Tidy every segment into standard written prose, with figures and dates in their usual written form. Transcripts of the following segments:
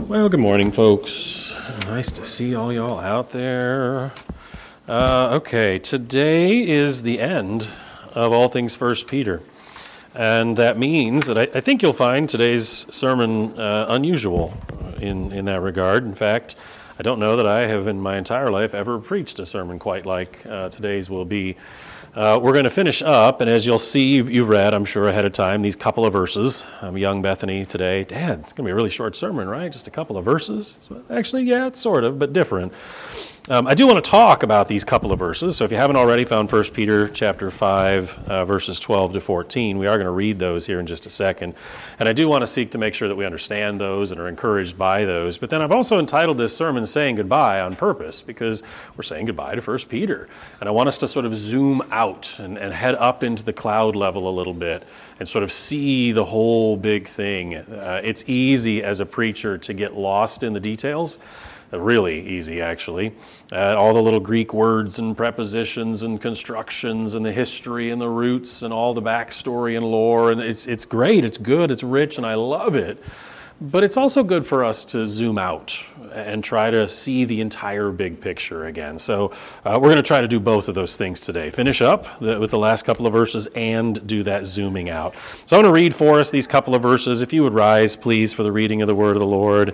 Well, good morning, folks. Nice to see all y'all out there. Okay, today is the end of all things First Peter. And that means that I think you'll find today's sermon unusual in that regard. In fact, I don't know that I have in my entire life ever preached a sermon quite like today's will be. We're going to finish up, and as you'll see, you've read, I'm sure, ahead of time, these couple of verses. Young Bethany today, Dad, it's going to be a really short sermon, right? Just a couple of verses? Actually, yeah, it's sort of, but different. I do want to talk about these couple of verses, so if you haven't already found 1 Peter chapter 5, verses 12 to 14, we are going to read those here in just a second. And I do want to seek to make sure that we understand those and are encouraged by those. But then I've also entitled this sermon Saying Goodbye on purpose, because we're saying goodbye to 1 Peter. And I want us to sort of zoom out and head up into the cloud level a little bit and sort of see the whole big thing. It's easy as a preacher to get lost in the details. Really easy, actually. All the little Greek words and prepositions and constructions and the history and the roots and all the backstory and lore. And it's great, it's good, it's rich, and I love it. But it's also good for us to zoom out and try to see the entire big picture again. So we're going to try to do both of those things today. Finish up with the last couple of verses and do that zooming out. So I want to read for us these couple of verses. If you would rise, please, for the reading of the word of the Lord.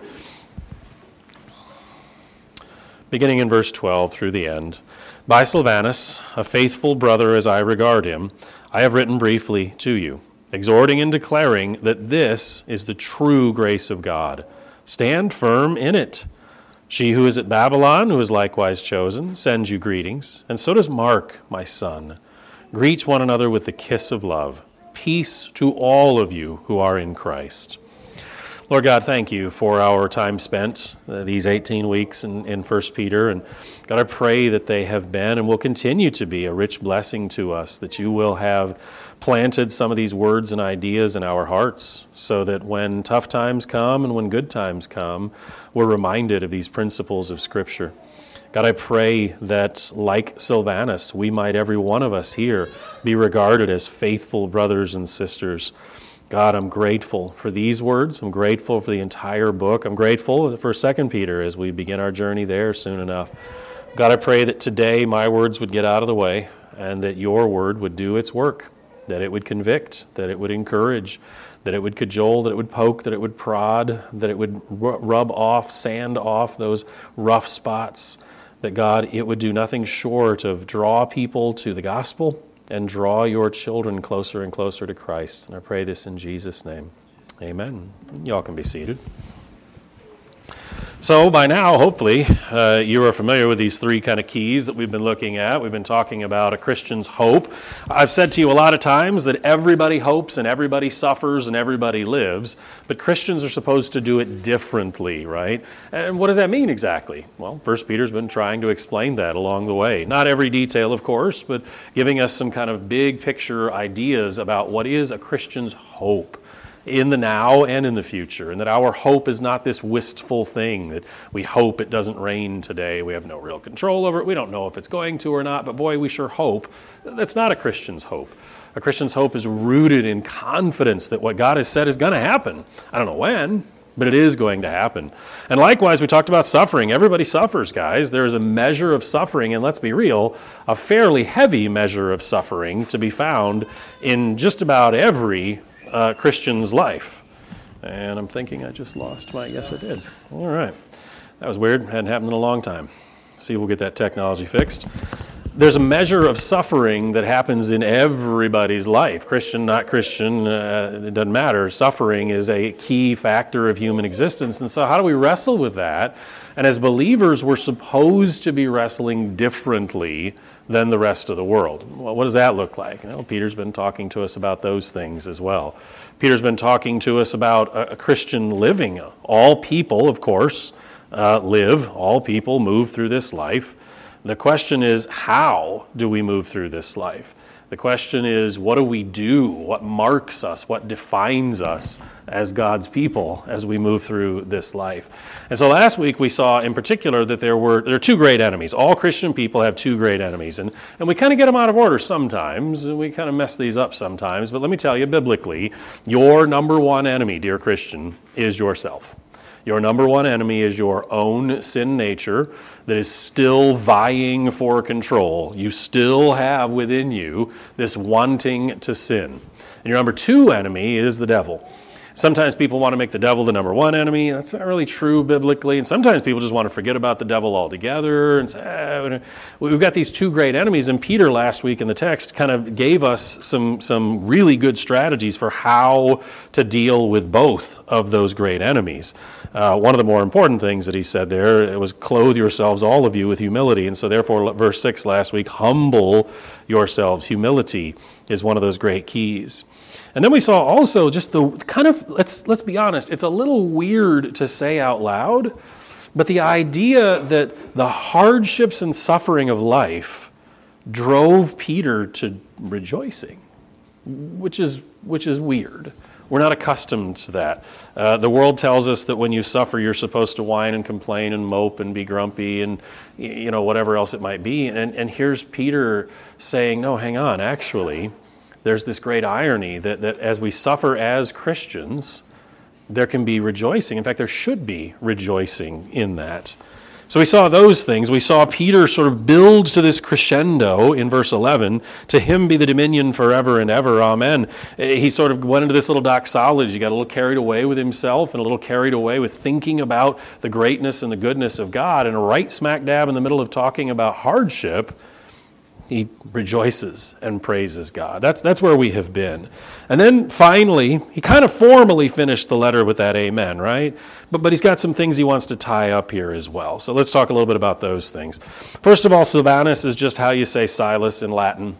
Beginning in verse 12 through the end. By Silvanus, a faithful brother as I regard him, I have written briefly to you, exhorting and declaring that this is the true grace of God. Stand firm in it. She who is at Babylon, who is likewise chosen, sends you greetings, and so does Mark, my son. Greet one another with the kiss of love. Peace to all of you who are in Christ. Lord God, thank you for our time spent, these 18 weeks in 1 Peter. And God, I pray that they have been and will continue to be a rich blessing to us, that you will have planted some of these words and ideas in our hearts so that when tough times come and when good times come, we're reminded of these principles of Scripture. God, I pray that, like Silvanus, we might, every one of us here, be regarded as faithful brothers and sisters. God, I'm grateful for these words. I'm grateful for the entire book. I'm grateful for 2 Peter as we begin our journey there soon enough. God, I pray that today my words would get out of the way and that your word would do its work, that it would convict, that it would encourage, that it would cajole, that it would poke, that it would prod, that it would rub off, sand off those rough spots, that God, it would do nothing short of draw people to the gospel and draw your children closer and closer to Christ. And I pray this in Jesus' name. Amen. Y'all can be seated. So by now, hopefully, you are familiar with these three kind of keys that we've been looking at. We've been talking about a Christian's hope. I've said to you a lot of times that everybody hopes and everybody suffers and everybody lives, but Christians are supposed to do it differently, right? And what does that mean exactly? Well, 1 Peter's been trying to explain that along the way. Not every detail, of course, but giving us some kind of big picture ideas about what is a Christian's hope in the now and in the future, and that our hope is not this wistful thing that we hope it doesn't rain today. We have no real control over it. We don't know if it's going to or not, but boy, we sure hope. That's not a Christian's hope. A Christian's hope is rooted in confidence that what God has said is going to happen. I don't know when, but it is going to happen. And likewise, we talked about suffering. Everybody suffers, guys. There is a measure of suffering, and let's be real, a fairly heavy measure of suffering to be found in just about every Christian's life. And I'm thinking I just lost my, yes I did. All right. That was weird. Hadn't happened in a long time. See, we'll get that technology fixed. There's a measure of suffering that happens in everybody's life. Christian, not Christian, it doesn't matter. Suffering is a key factor of human existence. And so how do we wrestle with that? And as believers, we're supposed to be wrestling differently than the rest of the world. Well, what does that look like? Peter's been talking to us about those things as well. Peter's been talking to us about a Christian living. All people, of course, live. All people move through this life. The question is, how do we move through this life? The question is, what do we do? What marks us? What defines us as God's people as we move through this life? And so last week we saw in particular that there are two great enemies. All Christian people have two great enemies. And we kind of get them out of order sometimes, and we kind of mess these up sometimes. But let me tell you, biblically, your number one enemy, dear Christian, is yourself. Your number one enemy is your own sin nature that is still vying for control. You still have within you this wanting to sin. And your number two enemy is the devil. Sometimes people want to make the devil the number one enemy. That's not really true biblically. And sometimes people just want to forget about the devil altogether and say, we've got these two great enemies. And Peter last week in the text kind of gave us some really good strategies for how to deal with both of those great enemies. One of the more important things that he said there, it was clothe yourselves, all of you, with humility. And so therefore, verse 6 last week, humble yourselves. Humility is one of those great keys. And then we saw also just the kind of, let's be honest, it's a little weird to say out loud, but the idea that the hardships and suffering of life drove Peter to rejoicing, which is weird. We're not accustomed to that. The world tells us that when you suffer, you're supposed to whine and complain and mope and be grumpy and whatever else it might be. And here's Peter saying, no, hang on, actually, there's this great irony that as we suffer as Christians, there can be rejoicing. In fact, there should be rejoicing in that. So we saw those things. We saw Peter sort of build to this crescendo in verse 11, to him be the dominion forever and ever, amen. He sort of went into this little doxology. He got a little carried away with himself and a little carried away with thinking about the greatness and the goodness of God. And right smack dab in the middle of talking about hardship, he rejoices and praises God. That's where we have been. And then finally, he kind of formally finished the letter with that amen, right? But he's got some things he wants to tie up here as well. So let's talk a little bit about those things. First of all, Silvanus is just how you say Silas in Latin.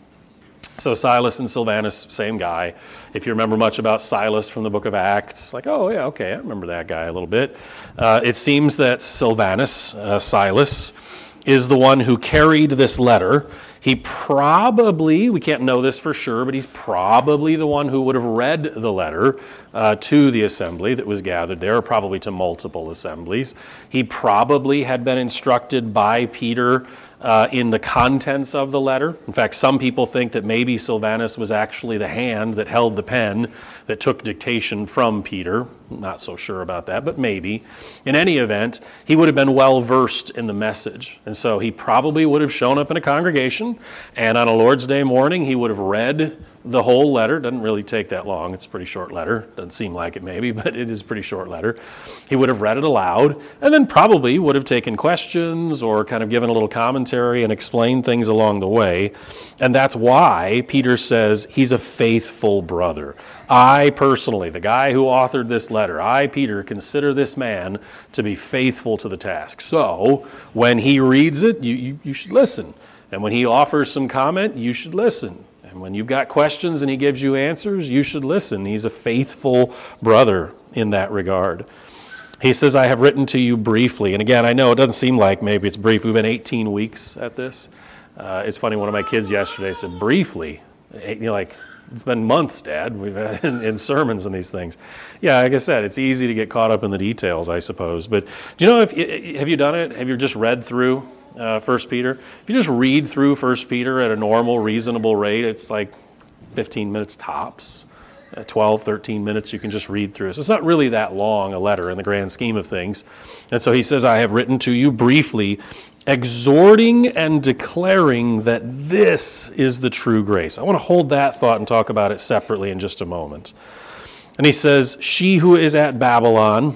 So Silas and Silvanus, same guy. If you remember much about Silas from the book of Acts, like, oh yeah, okay, I remember that guy a little bit. It seems that Silvanus, Silas, is the one who carried this letter. He probably, we can't know this for sure, but he's probably the one who would have read the letter to the assembly that was gathered there, or probably to multiple assemblies. He probably had been instructed by Peter in the contents of the letter. In fact, some people think that maybe Silvanus was actually the hand that held the pen that took dictation from Peter. Not so sure about that, but maybe. In any event, he would have been well versed in the message. And so he probably would have shown up in a congregation, and on a Lord's Day morning, he would have read the whole letter. Doesn't really take that long. It's a pretty short letter. Doesn't seem like it maybe, but it is a pretty short letter. He would have read it aloud and then probably would have taken questions or kind of given a little commentary and explained things along the way. And that's why Peter says he's a faithful brother. I personally, the guy who authored this letter, I, Peter, consider this man to be faithful to the task. So when he reads it, you should listen. And when he offers some comment, you should listen. And when you've got questions and he gives you answers, you should listen. He's a faithful brother in that regard. He says, I have written to you briefly. And again, I know it doesn't seem like maybe it's brief. We've been 18 weeks at this. It's funny, one of my kids yesterday said, briefly. You're like, it's been months, Dad. We've had in sermons and these things. Yeah, like I said, it's easy to get caught up in the details, I suppose. But do you know, have you done it? Have you just read through 1 Peter? If you just read through 1 Peter at a normal, reasonable rate, it's like 15 minutes tops. 12, 13 minutes, you can just read through. So it's not really that long a letter in the grand scheme of things. And so he says, I have written to you briefly, exhorting and declaring that this is the true grace. I want to hold that thought and talk about it separately in just a moment. And he says, she who is at Babylon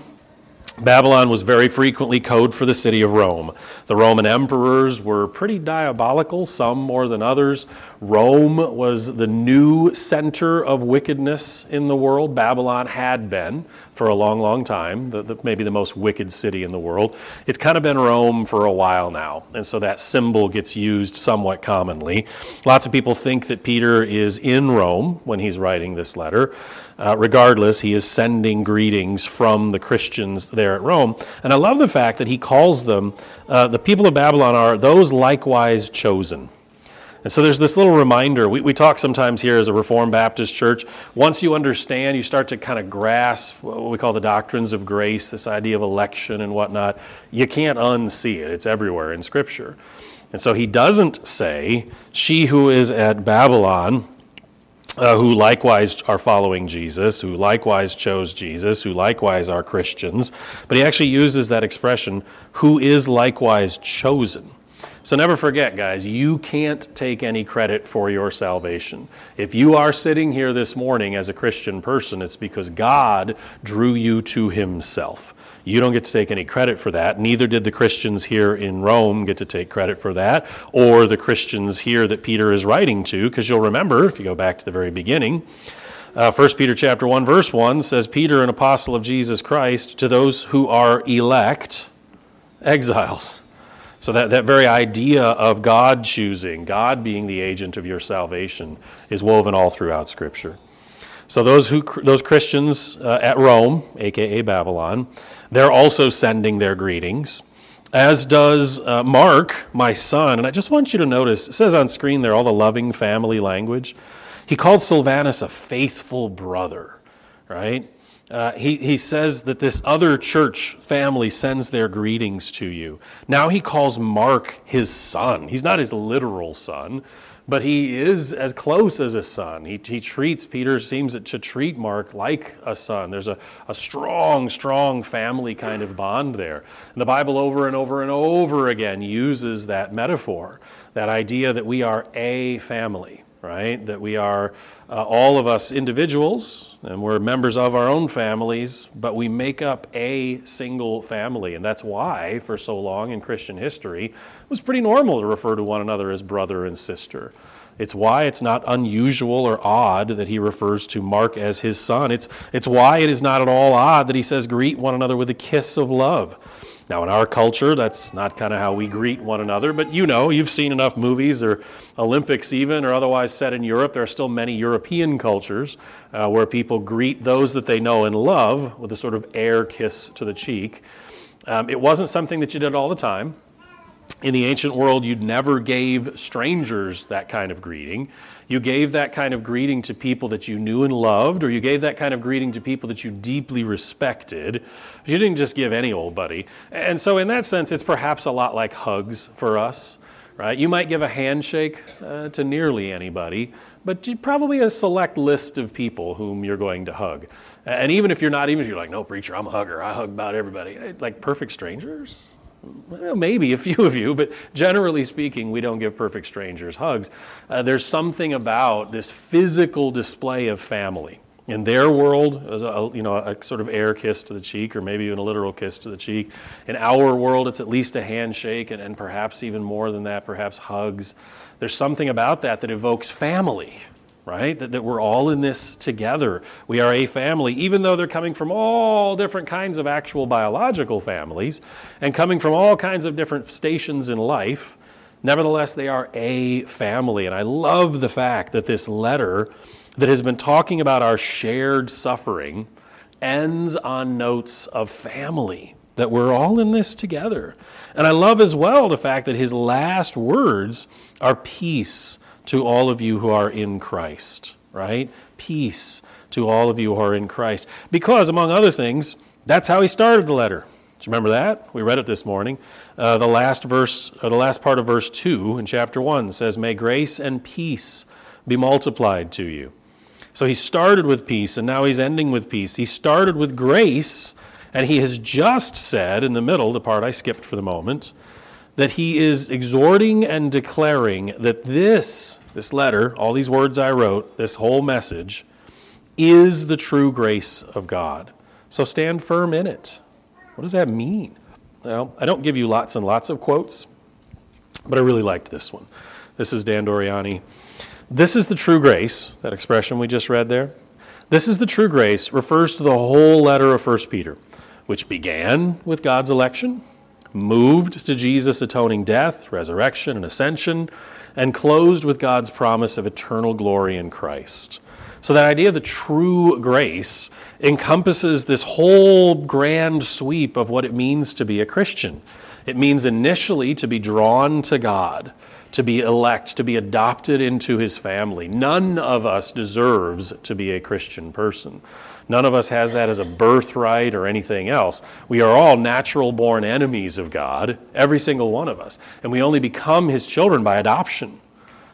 was very frequently code for the city of Rome. The Roman emperors were pretty diabolical, some more than others. Rome was the new center of wickedness in the world. Babylon had been for a long, long time, maybe the most wicked city in the world. It's kind of been Rome for a while now, and so that symbol gets used somewhat commonly. Lots of people think that Peter is in Rome when he's writing this letter. Regardless, he is sending greetings from the Christians there at Rome. And I love the fact that he calls them, the people of Babylon are those likewise chosen. And so there's this little reminder. We talk sometimes here as a Reformed Baptist church. Once you understand, you start to kind of grasp what we call the doctrines of grace, this idea of election and whatnot. You can't unsee it. It's everywhere in Scripture. And so he doesn't say, she who is at Babylon who likewise are following Jesus, who likewise chose Jesus, who likewise are Christians. But he actually uses that expression, who is likewise chosen. So never forget, guys, you can't take any credit for your salvation. If you are sitting here this morning as a Christian person, it's because God drew you to himself. You don't get to take any credit for that. Neither did the Christians here in Rome get to take credit for that, or the Christians here that Peter is writing to, because you'll remember, if you go back to the very beginning, 1 Peter chapter 1, verse 1 says, Peter, an apostle of Jesus Christ, to those who are elect, exiles. So that very idea of God choosing, God being the agent of your salvation, is woven all throughout Scripture. So those Christians at Rome, a.k.a. Babylon, they're also sending their greetings, as does Mark, my son. And I just want you to notice, it says on screen there all the loving family language. He called Silvanus a faithful brother, right? He says that this other church family sends their greetings to you. Now he calls Mark his son. He's not his literal son, but he is as close as a son. Peter seems to treat Mark like a son. There's a strong family kind of bond there. And the Bible over and over and over again uses that metaphor, that idea that we are a family, right? That we are all of us individuals, and we're members of our own families, but we make up a single family. And that's why, for so long in Christian history, it was pretty normal to refer to one another as brother and sister. It's why it's not unusual or odd that he refers to Mark as his son. It's why it is not at all odd that he says, greet one another with a kiss of love. Now, in our culture, that's not kind of how we greet one another, but you've seen enough movies or Olympics even, or otherwise set in Europe. There are still many European cultures where people greet those that they know and love with a sort of air kiss to the cheek. It wasn't something that you did all the time. In the ancient world, you never gave strangers that kind of greeting. You gave that kind of greeting to people that you knew and loved, or you gave that kind of greeting to people that you deeply respected. You didn't just give any old buddy. And so in that sense, it's perhaps a lot like hugs for us, right? You might give a handshake to nearly anybody, but probably a select list of people whom you're going to hug. And even if you're like, no, preacher, I'm a hugger. I hug about everybody. Like perfect strangers? Well, maybe a few of you, but generally speaking, we don't give perfect strangers hugs. There's something about this physical display of family. In their world, it was a sort of air kiss to the cheek, or maybe even a literal kiss to the cheek. In our world, it's at least a handshake, and perhaps even more than that, perhaps hugs. There's something about that evokes family, right? That we're all in this together. We are a family, even though they're coming from all different kinds of actual biological families and coming from all kinds of different stations in life. Nevertheless, they are a family. And I love the fact that this letter that has been talking about our shared suffering ends on notes of family, that we're all in this together. And I love as well the fact that his last words are peace to all of you who are in Christ, right? Peace to all of you who are in Christ. Because, among other things, that's how he started the letter. Do you remember that? We read it this morning. The last part of verse 2 in chapter 1 says, may grace and peace be multiplied to you. So he started with peace, and now he's ending with peace. He started with grace, and he has just said in the middle, the part I skipped for the moment, that he is exhorting and declaring that this letter, all these words I wrote, this whole message, is the true grace of God. So stand firm in it. What does that mean? Well, I don't give you lots and lots of quotes, but I really liked this one. This is Dan Doriani. This is the true grace, that expression we just read there. This is the true grace refers to the whole letter of 1 Peter, which began with God's election, moved to Jesus' atoning death, resurrection, and ascension, and closed with God's promise of eternal glory in Christ. So that idea of the true grace encompasses this whole grand sweep of what it means to be a Christian. It means initially to be drawn to God, to be elect, to be adopted into his family. None of us deserves to be a Christian person. None of us has that as a birthright or anything else. We are all natural-born enemies of God, every single one of us, and we only become his children by adoption.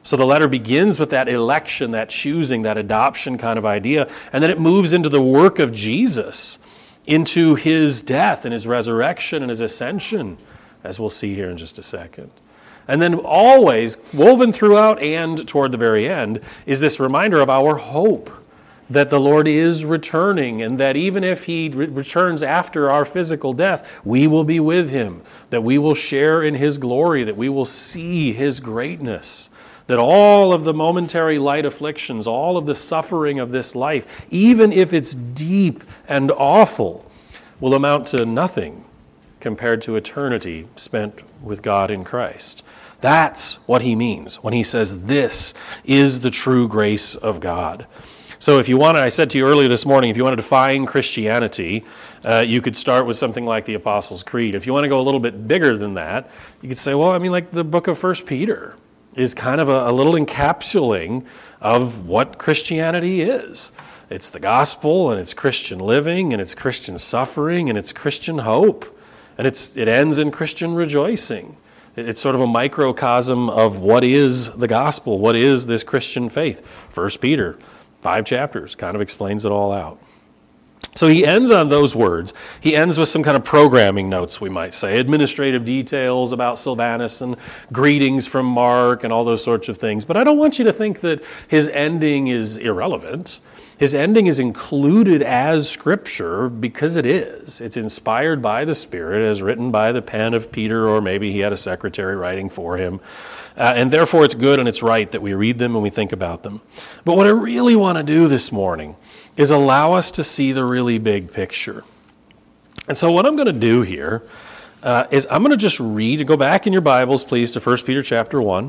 So the letter begins with that election, that choosing, that adoption kind of idea, and then it moves into the work of Jesus, into his death and his resurrection and his ascension, as we'll see here in just a second. And then always, woven throughout and toward the very end, is this reminder of our hope that the Lord is returning, and that even if he returns after our physical death, we will be with him, that we will share in his glory, that we will see his greatness, that all of the momentary light afflictions, all of the suffering of this life, even if it's deep and awful, will amount to nothing compared to eternity spent with God in Christ. That's what he means when he says this is the true grace of God. So if you want to, I said to you earlier this morning, if you want to define Christianity, you could start with something like the Apostles' Creed. If you want to go a little bit bigger than that, you could say, well, I mean, like the book of 1 Peter is kind of a little encapsulating of what Christianity is. It's the gospel, and it's Christian living, and it's Christian suffering, and it's Christian hope. And it ends in Christian rejoicing. It's sort of a microcosm of what is the gospel, what is this Christian faith. 1 Peter, 5 chapters, kind of explains it all out. So he ends on those words. He ends with some kind of programming notes, we might say, administrative details about Silvanus and greetings from Mark and all those sorts of things. But I don't want you to think that his ending is irrelevant. His ending is included as Scripture because it is. It's inspired by the Spirit, as written by the pen of Peter, or maybe he had a secretary writing for him. And therefore it's good and it's right that we read them and we think about them. But what I really want to do this morning is allow us to see the really big picture. And so what I'm going to do here is I'm going to just read, and go back in your Bibles, please, to 1 Peter chapter 1.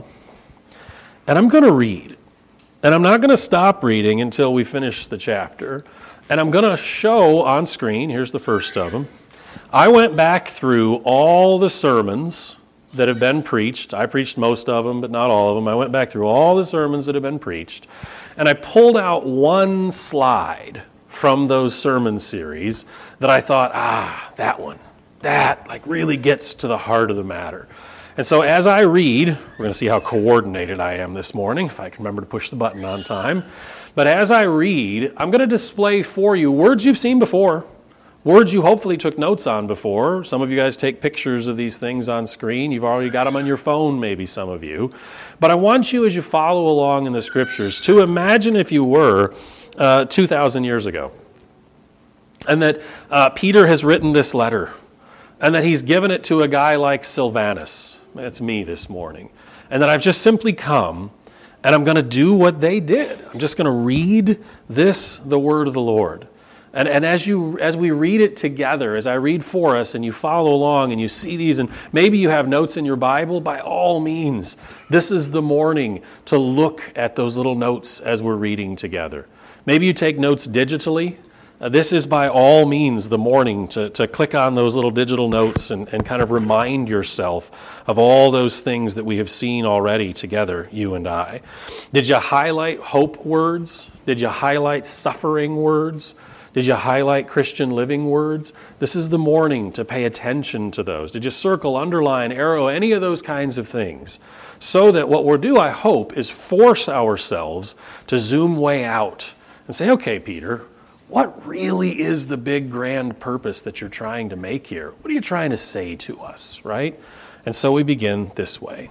And I'm going to read. And I'm not going to stop reading until we finish the chapter. And I'm going to show on screen, here's the first of them. I went back through all the sermons that have been preached. I preached most of them, but not all of them. I went back through all the sermons that have been preached. And I pulled out one slide from those sermon series that I thought, that one, that like really gets to the heart of the matter. And so as I read, we're going to see how coordinated I am this morning, if I can remember to push the button on time. But as I read, I'm going to display for you words you've seen before, words you hopefully took notes on before. Some of you guys take pictures of these things on screen. You've already got them on your phone, maybe some of you. But I want you, as you follow along in the Scriptures, to imagine if you were 2,000 years ago. And that Peter has written this letter, and that he's given it to a guy like Silvanus. That's me this morning. And that I've just simply come, and I'm going to do what they did. I'm just going to read this, the word of the Lord. And as we read it together, as I read for us, and you follow along, and you see these, and maybe you have notes in your Bible, by all means, this is the morning to look at those little notes as we're reading together. Maybe you take notes digitally. This is by all means the morning to click on those little digital notes and kind of remind yourself of all those things that we have seen already together, you and I. Did you highlight hope words? Did you highlight suffering words? Did you highlight Christian living words? This is the morning to pay attention to those. Did you circle, underline, arrow, any of those kinds of things? So that what we'll do, I hope, is force ourselves to zoom way out and say, okay, Peter, what really is the big grand purpose that you're trying to make here? What are you trying to say to us, right? And so we begin this way.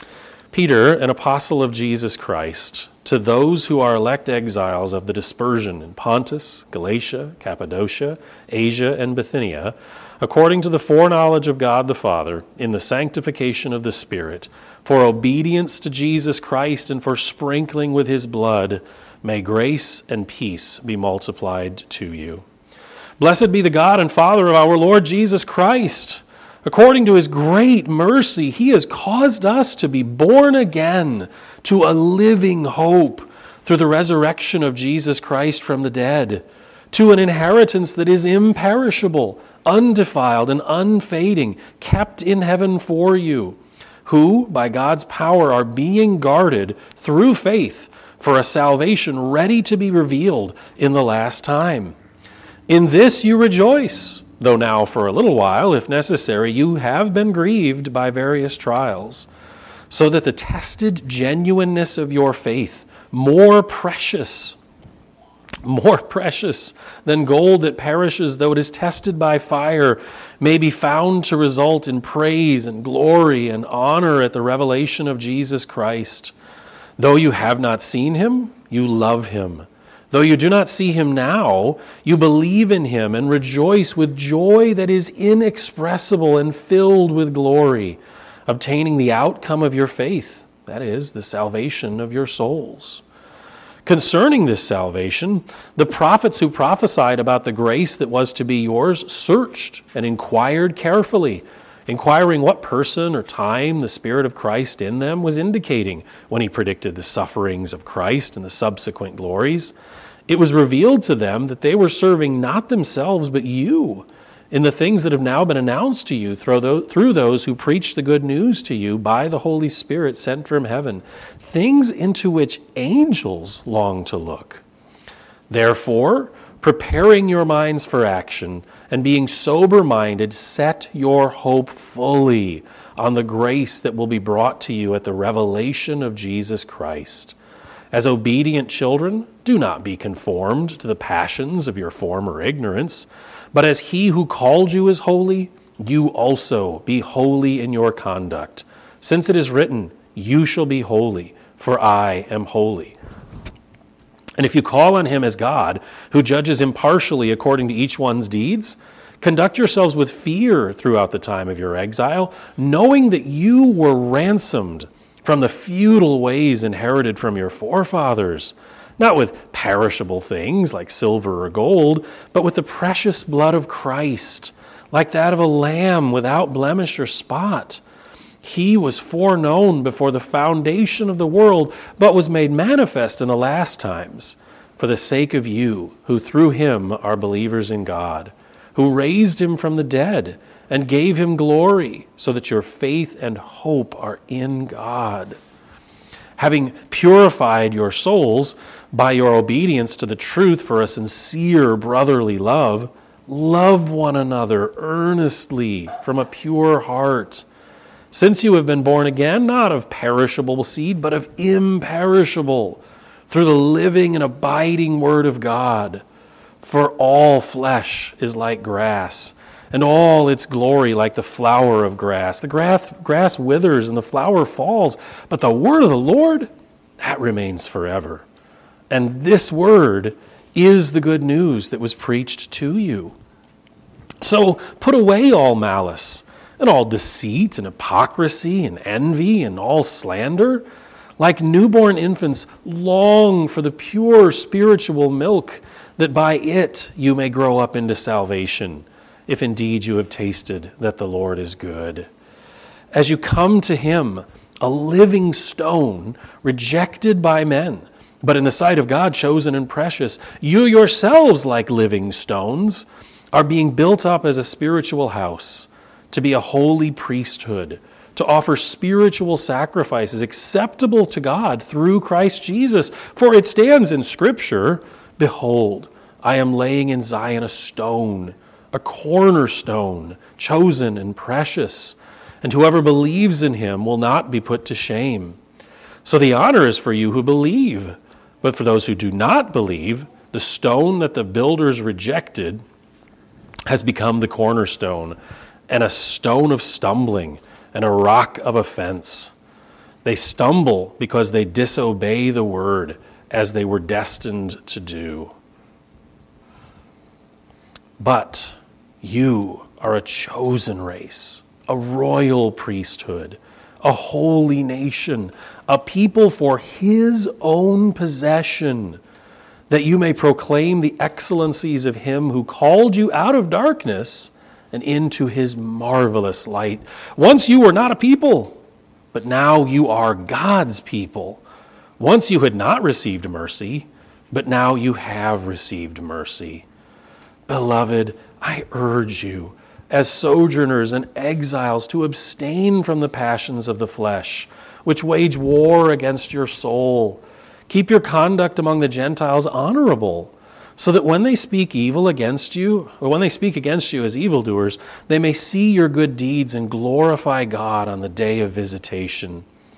Peter, an apostle of Jesus Christ, to those who are elect exiles of the dispersion in Pontus, Galatia, Cappadocia, Asia, and Bithynia, according to the foreknowledge of God the Father, in the sanctification of the Spirit, for obedience to Jesus Christ and for sprinkling with his blood, may grace and peace be multiplied to you. Blessed be the God and Father of our Lord Jesus Christ. According to his great mercy, he has caused us to be born again to a living hope through the resurrection of Jesus Christ from the dead, to an inheritance that is imperishable, undefiled, and unfading, kept in heaven for you, who, by God's power, are being guarded through faith for a salvation ready to be revealed in the last time. In this you rejoice, though now for a little while, if necessary, you have been grieved by various trials, so that the tested genuineness of your faith, more precious than gold that perishes though it is tested by fire, may be found to result in praise and glory and honor at the revelation of Jesus Christ. Though you have not seen him, you love him. Though you do not see him now, you believe in him and rejoice with joy that is inexpressible and filled with glory, obtaining the outcome of your faith, that is, the salvation of your souls. Concerning this salvation, the prophets who prophesied about the grace that was to be yours searched and inquired carefully, inquiring what person or time the Spirit of Christ in them was indicating when he predicted the sufferings of Christ and the subsequent glories. It was revealed to them that they were serving not themselves but you in the things that have now been announced to you through those who preach the good news to you by the Holy Spirit sent from heaven, things into which angels long to look. Therefore, preparing your minds for action and being sober-minded, set your hope fully on the grace that will be brought to you at the revelation of Jesus Christ. As obedient children, do not be conformed to the passions of your former ignorance, but as he who called you is holy, you also be holy in your conduct. Since it is written, you shall be holy, for I am holy. And if you call on him as God, who judges impartially according to each one's deeds, conduct yourselves with fear throughout the time of your exile, knowing that you were ransomed from the futile ways inherited from your forefathers, not with perishable things like silver or gold, but with the precious blood of Christ, like that of a lamb without blemish or spot. He was foreknown before the foundation of the world, but was made manifest in the last times, for the sake of you, who through him are believers in God, who raised him from the dead and gave him glory, so that your faith and hope are in God. Having purified your souls by your obedience to the truth for a sincere brotherly love, love one another earnestly from a pure heart. Since you have been born again, not of perishable seed, but of imperishable, through the living and abiding word of God. For all flesh is like grass, and all its glory like the flower of grass. The grass withers and the flower falls, but the word of the Lord, that remains forever. And this word is the good news that was preached to you. So put away all malice, and all deceit and hypocrisy and envy and all slander. Like newborn infants, long for the pure spiritual milk, that by it you may grow up into salvation, if indeed you have tasted that the Lord is good. As you come to him, a living stone, rejected by men, but in the sight of God chosen and precious, you yourselves, like living stones, are being built up as a spiritual house, to be a holy priesthood, to offer spiritual sacrifices acceptable to God through Christ Jesus. For it stands in Scripture, behold, I am laying in Zion a stone, a cornerstone, chosen and precious, and whoever believes in him will not be put to shame. So the honor is for you who believe, but for those who do not believe, the stone that the builders rejected has become the cornerstone, and a stone of stumbling, and a rock of offense. They stumble because they disobey the word, as they were destined to do. But you are a chosen race, a royal priesthood, a holy nation, a people for his own possession, that you may proclaim the excellencies of him who called you out of darkness and into his marvelous light. Once you were not a people, but now you are God's people. Once you had not received mercy, but now you have received mercy. Beloved, I urge you, as sojourners and exiles, to abstain from the passions of the flesh, which wage war against your soul. Keep your conduct among the Gentiles honorable, so that when they speak evil against you, or when they speak against you as evildoers, they may see your good deeds and glorify God on the day of visitation.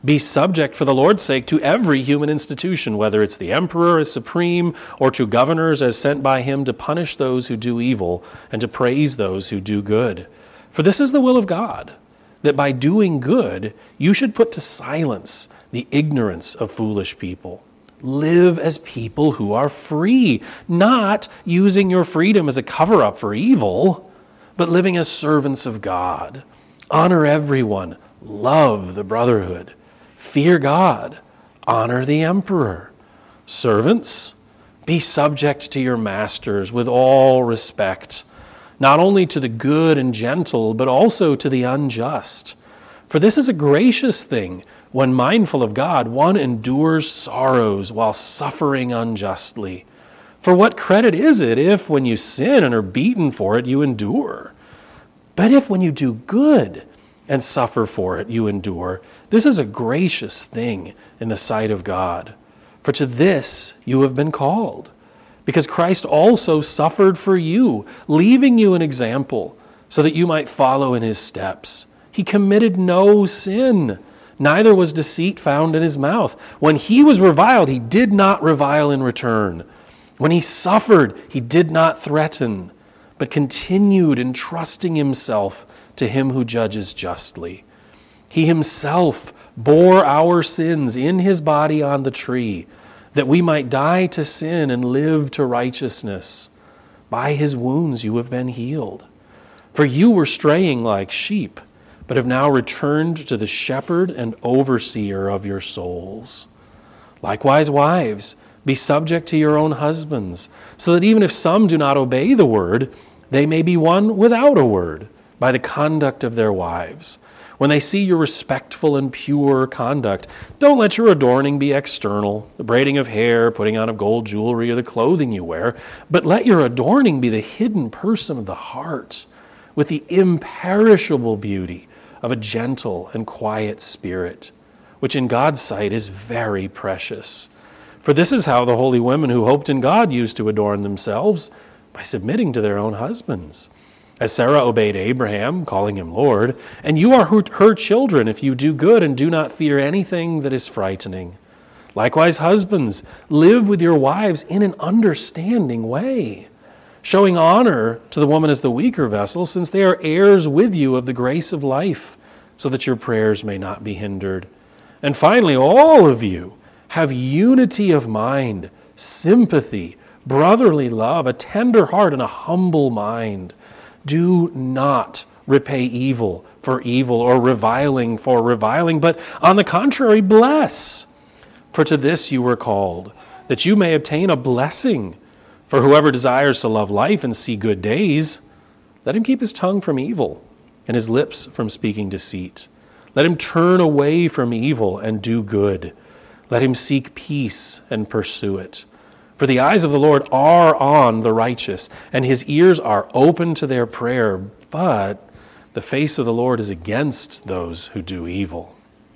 Be subject for the Lord's sake to every human institution, whether it's the emperor as supreme or to governors as sent by him to punish those who do evil and to praise those who do good. For this is the will of God, that by doing good you should put to silence the ignorance of foolish people. Live as people who are free, not using your freedom as a cover-up for evil, but living as servants of God. Honor everyone, love the brotherhood, fear God, honor the emperor. Servants, be subject to your masters with all respect, not only to the good and gentle, but also to the unjust. For this is a gracious thing. When mindful of God, one endures sorrows while suffering unjustly. For what credit is it if, when you sin and are beaten for it, you endure? But if, when you do good and suffer for it, you endure, this is a gracious thing in the sight of God. For to this you have been called, because Christ also suffered for you, leaving you an example, so that you might follow in his steps. He committed no sin, neither was deceit found in his mouth. When he was reviled, he did not revile in return. When he suffered, he did not threaten, but continued entrusting himself to him who judges justly. He himself bore our sins in his body on the tree, that we might die to sin and live to righteousness. By his wounds you have been healed. For you were straying like sheep, but have now returned to the shepherd and overseer of your souls. Likewise, wives, be subject to your own husbands, so that even if some do not obey the word, they may be won without a word by the conduct of their wives. When they see your respectful and pure conduct, don't let your adorning be external, the braiding of hair, putting on of gold jewelry, or the clothing you wear, but let your adorning be the hidden person of the heart, with the imperishable beauty of a gentle and quiet spirit, which in God's sight is very precious. For this is how the holy women who hoped in God used to adorn themselves, by submitting to their own husbands. As Sarah obeyed Abraham, calling him Lord, and you are her children if you do good and do not fear anything that is frightening. Likewise, husbands, live with your wives in an understanding way, showing honor to the woman as the weaker vessel, since they are heirs with you of the grace of life, so that your prayers may not be hindered. And finally, all of you have unity of mind, sympathy, brotherly love, a tender heart, and a humble mind. Do not repay evil for evil or reviling for reviling, but on the contrary, bless. For to this you were called, that you may obtain a blessing. For whoever desires to love life and see good days, let him keep his tongue from evil and his lips from speaking deceit. Let him turn away from evil and do good. Let him seek peace and pursue it. For the eyes of the Lord are on the righteous, and his ears are open to their prayer, but the face of the Lord is against those who do evil.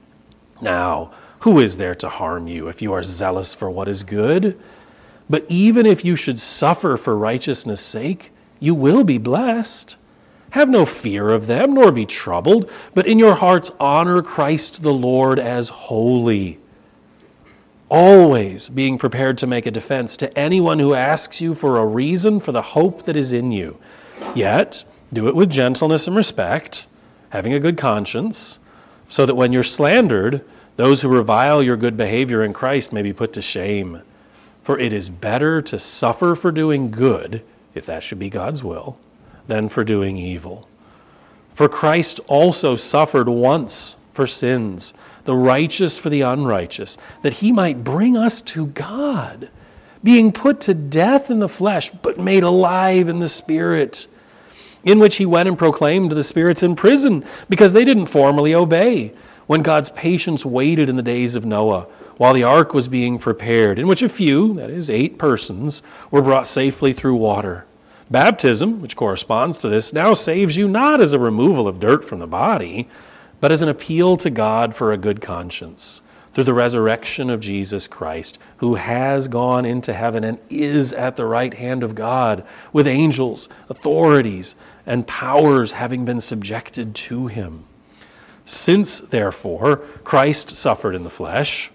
Now, who is there to harm you if you are zealous for what is good? But even if you should suffer for righteousness' sake, you will be blessed. Have no fear of them, nor be troubled, but in your hearts honor Christ the Lord as holy, always being prepared to make a defense to anyone who asks you for a reason for the hope that is in you. Yet, do it with gentleness and respect, having a good conscience, so that when you're slandered, those who revile your good behavior in Christ may be put to shame. For it is better to suffer for doing good, if that should be God's will, than for doing evil. For Christ also suffered once for sins, the righteous for the unrighteous, that he might bring us to God, being put to death in the flesh, but made alive in the Spirit, in which he went and proclaimed to the spirits in prison, because they didn't formally obey, when God's patience waited in the days of Noah, while the ark was being prepared, in which a few, that is 8 persons, were brought safely through water. Baptism, which corresponds to this, now saves you not as a removal of dirt from the body, but as an appeal to God for a good conscience, through the resurrection of Jesus Christ, who has gone into heaven and is at the right hand of God, with angels, authorities, and powers having been subjected to him. Since, therefore, Christ suffered in the flesh,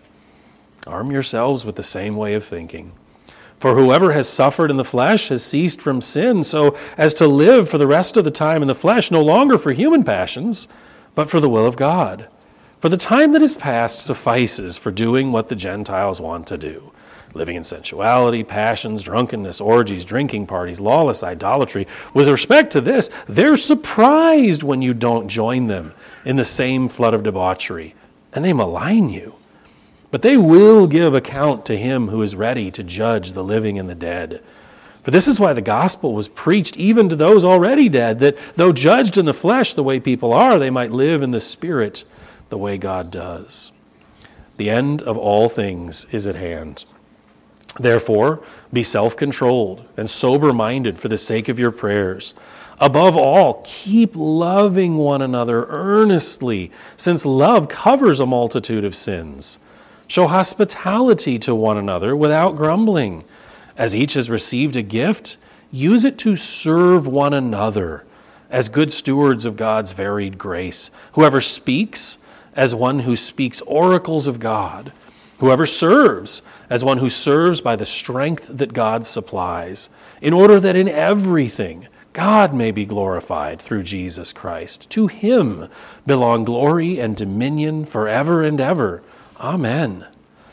arm yourselves with the same way of thinking. For whoever has suffered in the flesh has ceased from sin, so as to live for the rest of the time in the flesh, no longer for human passions, but for the will of God. For the time that is past suffices for doing what the Gentiles want to do, living in sensuality, passions, drunkenness, orgies, drinking parties, lawless idolatry. With respect to this, they're surprised when you don't join them in the same flood of debauchery, and they malign you. But they will give account to him who is ready to judge the living and the dead. For this is why the gospel was preached even to those already dead, that though judged in the flesh the way people are, they might live in the spirit the way God does. The end of all things is at hand. Therefore, be self-controlled and sober-minded for the sake of your prayers. Above all, keep loving one another earnestly, since love covers a multitude of sins. Show hospitality to one another without grumbling. As each has received a gift, use it to serve one another as good stewards of God's varied grace. Whoever speaks, as one who speaks oracles of God. Whoever serves, as one who serves by the strength that God supplies, in order that in everything God may be glorified through Jesus Christ. To him belong glory and dominion forever and ever. Amen.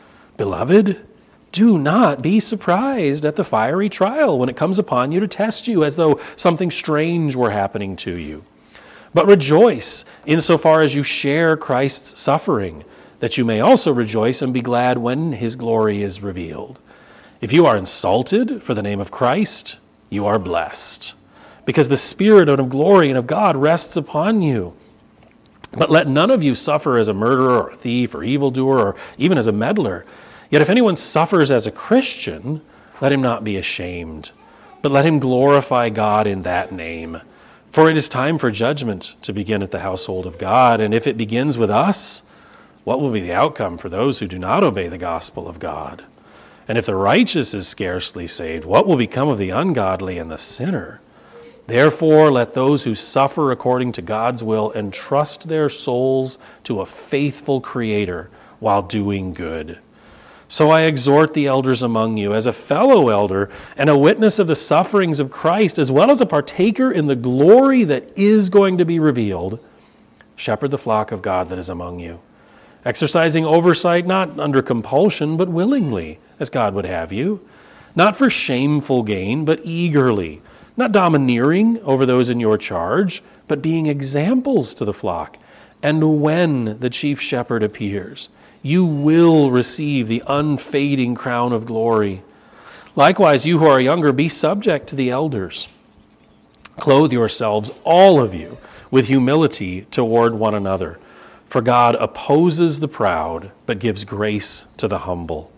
Beloved, do not be surprised at the fiery trial when it comes upon you to test you as though something strange were happening to you. But rejoice insofar as you share Christ's suffering, that you may also rejoice and be glad when his glory is revealed. If you are insulted for the name of Christ, you are blessed, because the Spirit of glory and of God rests upon you. But let none of you suffer as a murderer or a thief or evildoer or even as a meddler. Yet if anyone suffers as a Christian, let him not be ashamed, but let him glorify God in that name. For it is time for judgment to begin at the household of God, and if it begins with us, what will be the outcome for those who do not obey the gospel of God? And if the righteous is scarcely saved, what will become of the ungodly and the sinner? Therefore, let those who suffer according to God's will entrust their souls to a faithful Creator while doing good. So I exhort the elders among you, as a fellow elder and a witness of the sufferings of Christ, as well as a partaker in the glory that is going to be revealed, shepherd the flock of God that is among you, exercising oversight not under compulsion, but willingly, as God would have you, not for shameful gain, but eagerly, not domineering over those in your charge, but being examples to the flock. And when the chief shepherd appears, you will receive the unfading crown of glory. Likewise, you who are younger, be subject to the elders. Clothe yourselves, all of you, with humility toward one another. For God opposes the proud, but gives grace to the humble.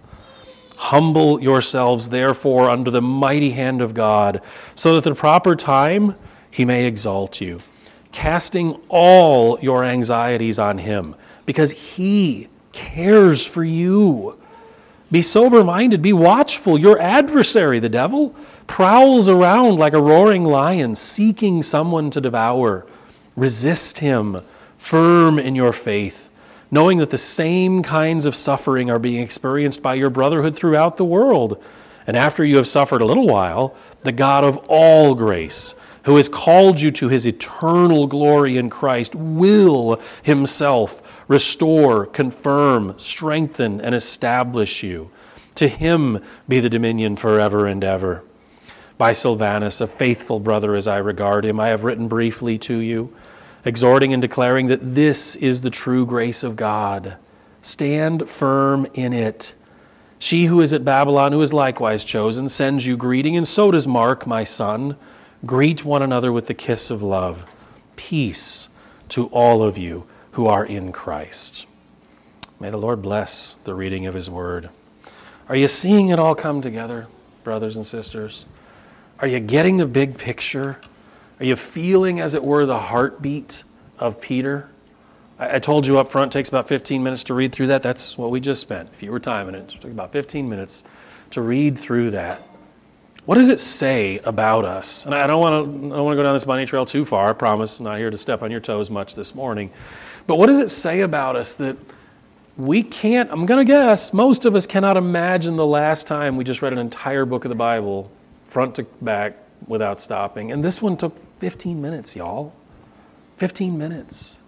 Humble yourselves, therefore, under the mighty hand of God, so that at the proper time he may exalt you, casting all your anxieties on him, because he cares for you. Be sober-minded, be watchful. Your adversary, the devil, prowls around like a roaring lion, seeking someone to devour. Resist him, firm in your faith, knowing that the same kinds of suffering are being experienced by your brotherhood throughout the world. And after you have suffered a little while, the God of all grace, who has called you to his eternal glory in Christ, will himself restore, confirm, strengthen, and establish you. To him be the dominion forever and ever. By Silvanus, a faithful brother as I regard him, I have written briefly to you, exhorting and declaring that this is the true grace of God. Stand firm in it. She who is at Babylon, who is likewise chosen, sends you greeting, and so does Mark, my son. Greet one another with the kiss of love. Peace to all of you who are in Christ. May the Lord bless the reading of his word. Are you seeing it all come together, brothers and sisters? Are you getting the big picture? Are you feeling, as it were, the heartbeat of Peter? I told you up front, it takes about 15 minutes to read through that. That's what we just spent. If you were timing it, it took about 15 minutes to read through that. What does it say about us? And I don't want to go down this bunny trail too far, I promise. I'm not here to step on your toes much this morning. But what does it say about us that we can't, I'm going to guess, most of us cannot imagine the last time we just read an entire book of the Bible, front to back, without stopping. And this one took 15 minutes, y'all. 15 minutes.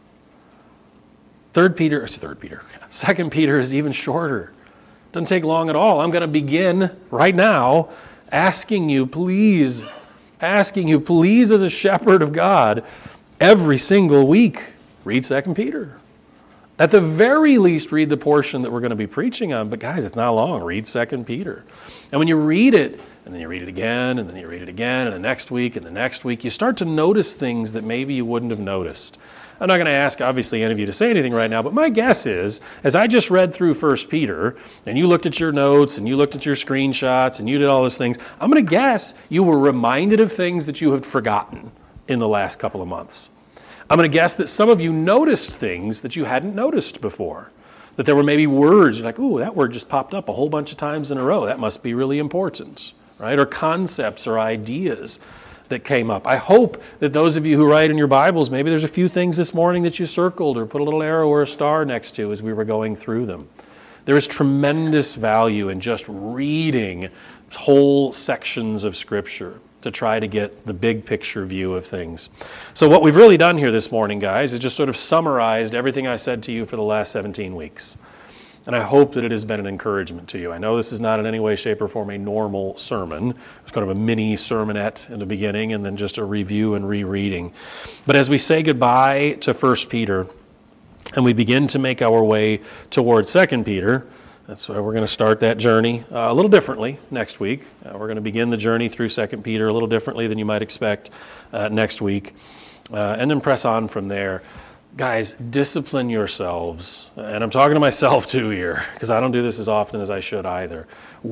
2 Peter is even shorter. Doesn't take long at all. I'm going to begin right now asking you, please, as a shepherd of God, every single week, read 2 Peter. At the very least, read the portion that we're going to be preaching on. But guys, it's not long. Read 2 Peter. And when you read it, and then you read it again, and then you read it again, and the next week, you start to notice things that maybe you wouldn't have noticed. I'm not going to ask, obviously, any of you to say anything right now, but my guess is, as I just read through 1 Peter, and you looked at your notes, and you looked at your screenshots, and you did all those things, I'm going to guess you were reminded of things that you had forgotten in the last couple of months. I'm going to guess that some of you noticed things that you hadn't noticed before. That there were maybe words, you're like, ooh, that word just popped up a whole bunch of times in a row. That must be really important, right? Or concepts or ideas that came up. I hope that those of you who write in your Bibles, maybe there's a few things this morning that you circled or put a little arrow or a star next to as we were going through them. There is tremendous value in just reading whole sections of Scripture to try to get the big picture view of things. So what we've really done here this morning, guys, is just sort of summarized everything I said to you for the last 17 weeks. And I hope that it has been an encouragement to you. I know this is not in any way, shape, or form a normal sermon. It's kind of a mini sermonette in the beginning and then just a review and rereading. But as we say goodbye to 1 Peter and we begin to make our way towards 2 Peter, that's why we're going to start that journey a little differently next week. We're going to begin the journey through 2 Peter a little differently than you might expect next week, and then press on from there. Guys, discipline yourselves. And I'm talking to myself too here, because I don't do this as often as I should either.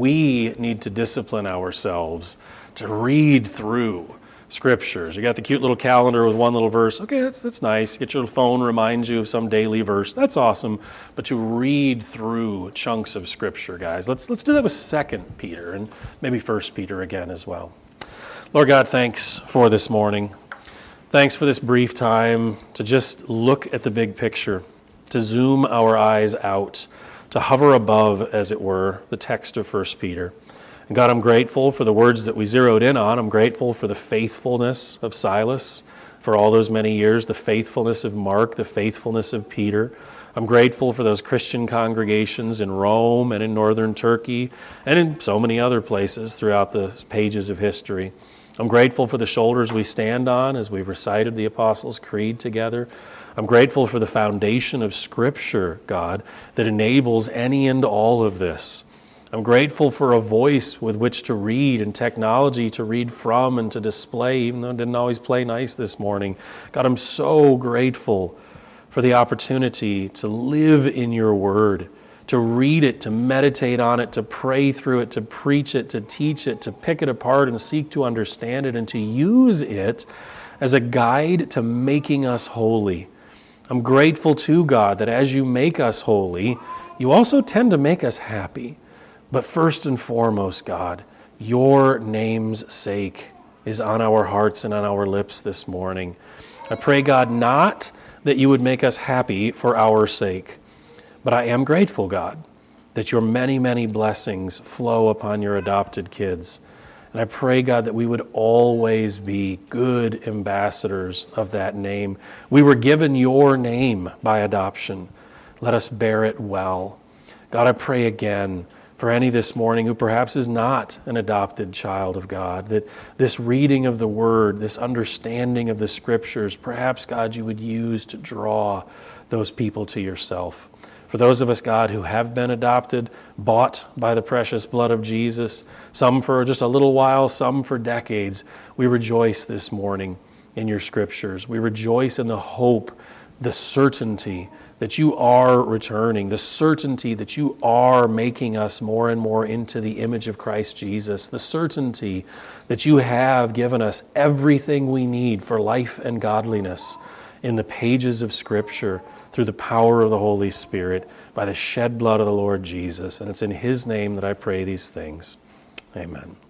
We need to discipline ourselves to read through Scriptures. You got the cute little calendar with one little verse. Okay, that's nice. Get your phone, reminds you of some daily verse. That's awesome. But to read through chunks of Scripture, guys. Let's do that with 2 Peter and maybe 1 Peter again as well. Lord God, thanks for this morning. Thanks for this brief time to just look at the big picture, to zoom our eyes out, to hover above, as it were, the text of 1 Peter. And God, I'm grateful for the words that we zeroed in on. I'm grateful for the faithfulness of Silas for all those many years, the faithfulness of Mark, the faithfulness of Peter. I'm grateful for those Christian congregations in Rome and in northern Turkey and in so many other places throughout the pages of history. I'm grateful for the shoulders we stand on as we've recited the Apostles' Creed together. I'm grateful for the foundation of Scripture, God, that enables any and all of this. I'm grateful for a voice with which to read and technology to read from and to display, even though it didn't always play nice this morning. God, I'm so grateful for the opportunity to live in your word, to read it, to meditate on it, to pray through it, to preach it, to teach it, to pick it apart and seek to understand it, and to use it as a guide to making us holy. I'm grateful to God that as you make us holy, you also tend to make us happy. But first and foremost, God, your name's sake is on our hearts and on our lips this morning. I pray, God, not that you would make us happy for our sake, but I am grateful, God, that your many, many blessings flow upon your adopted kids. And I pray, God, that we would always be good ambassadors of that name. We were given your name by adoption. Let us bear it well. God, I pray again for any this morning who perhaps is not an adopted child of God, that this reading of the Word, this understanding of the Scriptures, perhaps, God, you would use to draw those people to yourself. For those of us, God, who have been adopted, bought by the precious blood of Jesus, some for just a little while, some for decades, we rejoice this morning in your Scriptures. We rejoice in the hope, the certainty that you are returning, the certainty that you are making us more and more into the image of Christ Jesus, the certainty that you have given us everything we need for life and godliness in the pages of Scripture through the power of the Holy Spirit by the shed blood of the Lord Jesus. And it's in his name that I pray these things. Amen.